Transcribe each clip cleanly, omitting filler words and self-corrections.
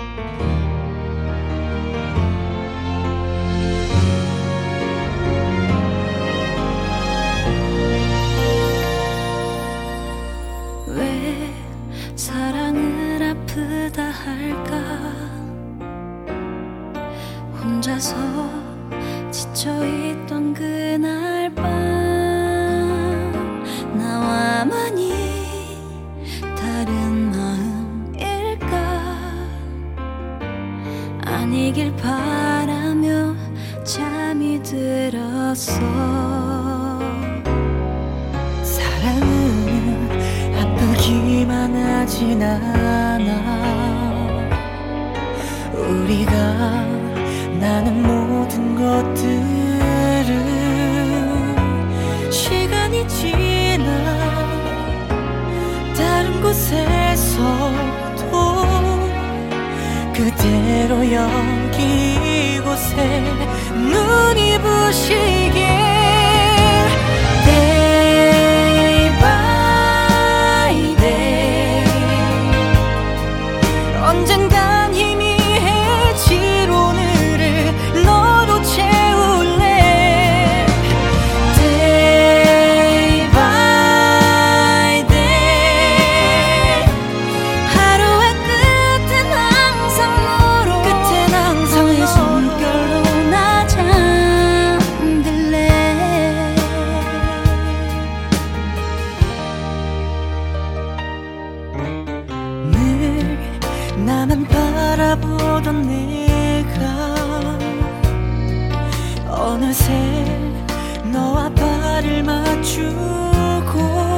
왜 사랑을 아프다 할까? 혼자서 지쳐있던 그날 밤 나와만이 다른 마음일까? 아니길 바라며 잠이 들었어. 사랑은 아프기만 하진 않아. 우리가 나는 모든 것들을 시간이 지나 다른 곳에서도 그대로 여기 이곳에 눈이 부시게 Day by day 언젠간 희미해질 오늘을 너로 채울래. Day by day 하루의 끝엔 항상 너로 너의 숨결로 나 잠들래. 늘 나만 바라보던 내가 어느새 너와 발을 맞추고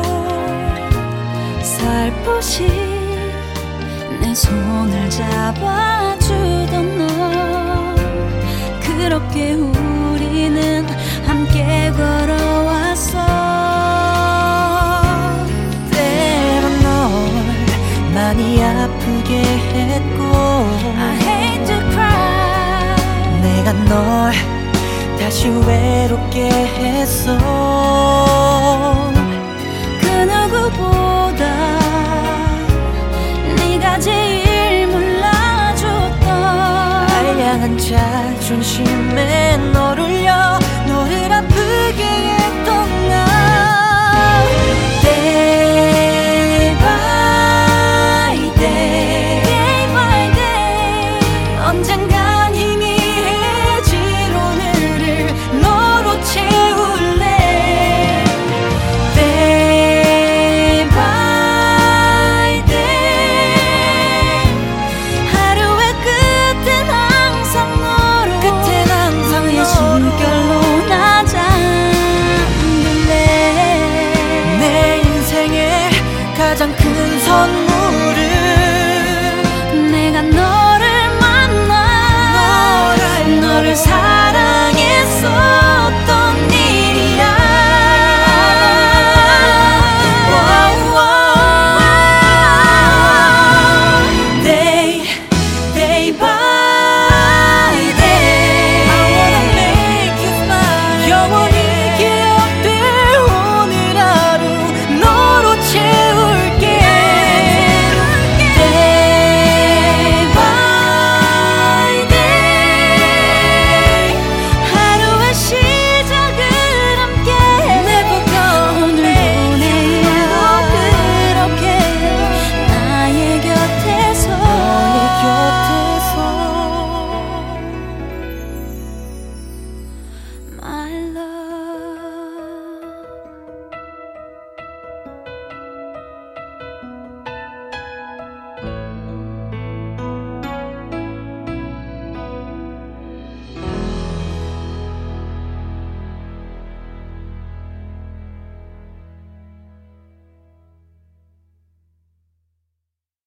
살포시 내 손을 잡아주던 너, 그렇게 우리는 함께 걸어왔어. 때론 널 많이 아프게 했고 I hate to cry. 내가 널 다시 외롭게 했어. 그 누구보다 네가 제일 몰라줬던 알량한 자존심에 너